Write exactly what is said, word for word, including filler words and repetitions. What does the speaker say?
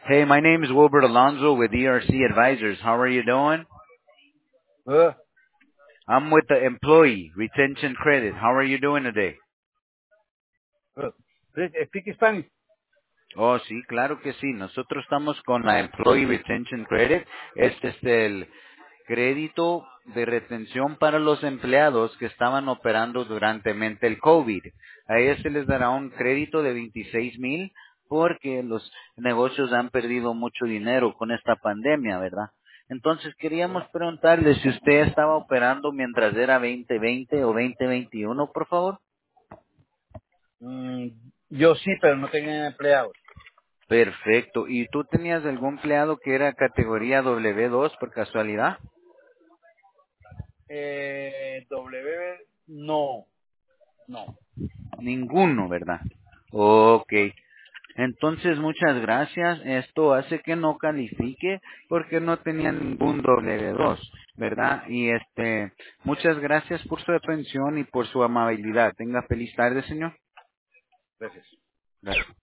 Hey, my name is Wilbert Alonso with E R C Advisors. How are you doing? Uh, I'm with the Employee Retention Credit. How are you doing today? uh, please speak Spanish. Oh, sí, claro que sí. Nosotros estamos con la Employee Retention Credit. Este es el crédito de retención para los empleados que estaban operando durante el COVID. A ellos se les dará un crédito de veintiséis mil porque los negocios han perdido mucho dinero con esta pandemia, ¿verdad? Entonces queríamos preguntarle si usted estaba operando mientras era veinte veinte o veinte veintiuno, por favor. Mm, yo sí, pero no tenía empleados. Perfecto. ¿Y tú tenías algún empleado que era categoría W dos por casualidad? Eh, W, no, no. Ninguno, ¿verdad? Ok. Entonces, muchas gracias. Esto hace que no califique porque no tenía ningún W dos, ¿verdad? Y este, muchas gracias por su atención y por su amabilidad. Tenga feliz tarde, señor. Gracias. Gracias.